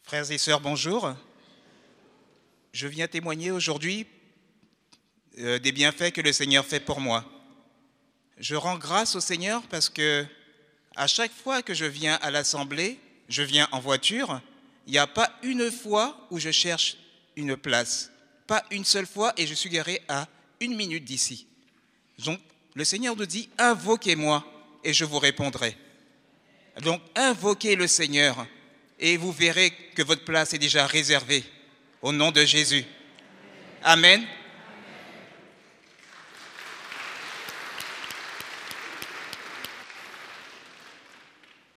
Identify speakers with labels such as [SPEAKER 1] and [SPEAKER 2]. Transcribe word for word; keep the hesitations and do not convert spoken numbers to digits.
[SPEAKER 1] Frères et sœurs, bonjour. Je viens témoigner aujourd'hui euh, des bienfaits que le Seigneur fait pour moi. Je rends grâce au Seigneur parce que à chaque fois que je viens à l'assemblée, je viens en voiture, il n'y a pas une fois où je cherche une place. Pas une seule fois et je suis garé à une minute d'ici. Donc le Seigneur nous dit, invoquez-moi et je vous répondrai. Donc invoquez le Seigneur et vous verrez que votre place est déjà réservée au nom de Jésus. Amen.